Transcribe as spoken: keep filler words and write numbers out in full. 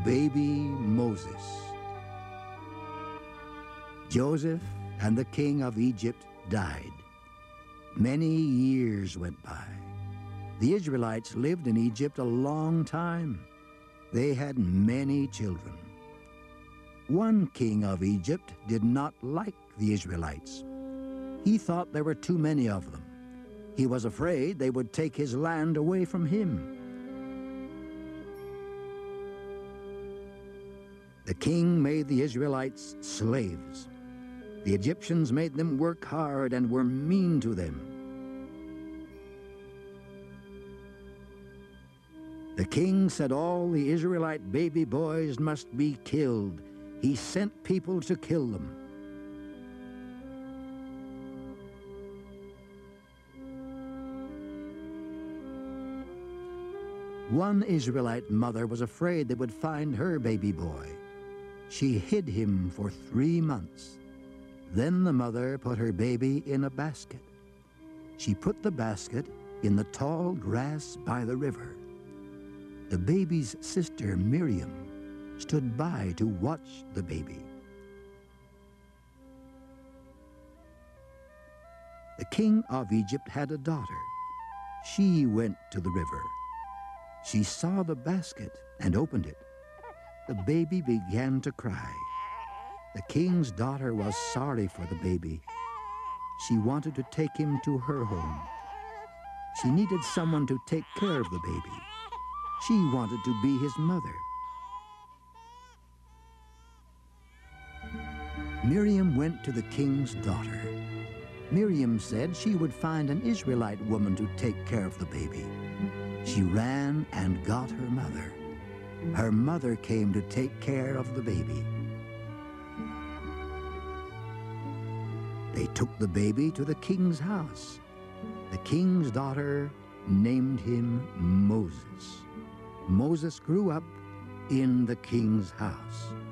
baby Moses. Joseph and the king of Egypt died. Many years went by. The Israelites lived in Egypt a long time. They had many children. One king of Egypt did not like the Israelites. He thought there were too many of them. He was afraid they would take his land away from him. The king made the Israelites slaves. The Egyptians made them work hard and were mean to them. The king said all the Israelite baby boys must be killed. He sent people to kill them. One Israelite mother was afraid they would find her baby boy. She hid him for three months. Then the mother put her baby in a basket. She put the basket in the tall grass by the river. The baby's sister, Miriam, stood by to watch the baby. The king of Egypt had a daughter. She went to the river. She saw the basket and opened it. The baby began to cry. The king's daughter was sorry for the baby. She wanted to take him to her home. She needed someone to take care of the baby. She wanted to be his mother. Miriam went to the king's daughter. Miriam said she would find an Israelite woman to take care of the baby. She ran and got her mother. Her mother came to take care of the baby. They took the baby to the king's house. The king's daughter named him Moses. Moses grew up in the king's house.